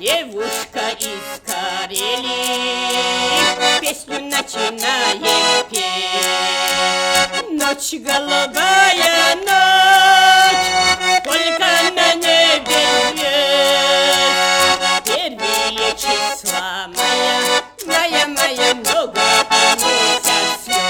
Девушка из Карелии песню начинает петь. Ночь голубая, ночь, только на небе звезд. Первые числа моя, много месяц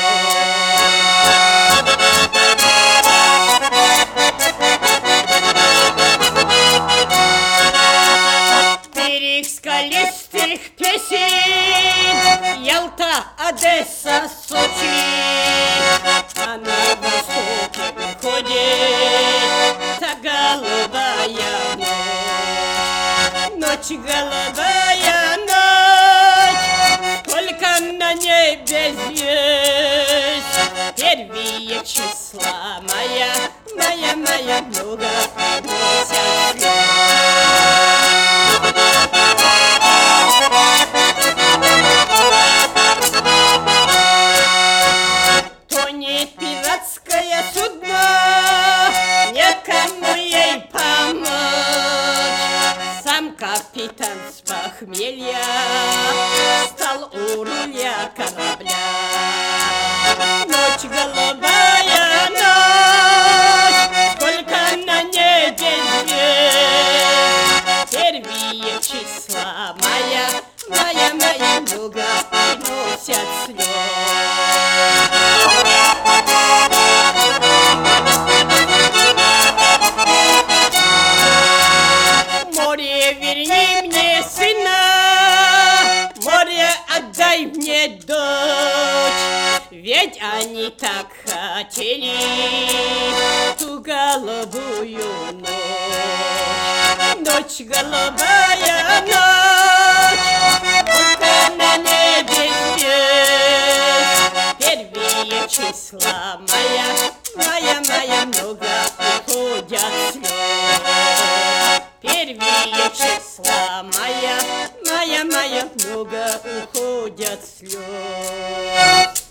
скалистых песен, Ялта, Одесса, Сочи, а на востоке выходит та голубая ночь. Ночь голубая, ночь, только на небе звезд. Первые числа моя, много приносят слез. Пиратское судно, некому ей помочь. Сам капитан с похмелья стал у руля корабля. Ночь голубая, ночь, сколько на небе звезд. Первые числа моя, много приносят слез. Верни мне сына, море, отдай мне дочь. Ведь они так хотели ту голубую ночь. Ночь голубая, ночь, только на небе звезд. Первые числа моя, много уходят слез. Первые числа моя, много уходят слез.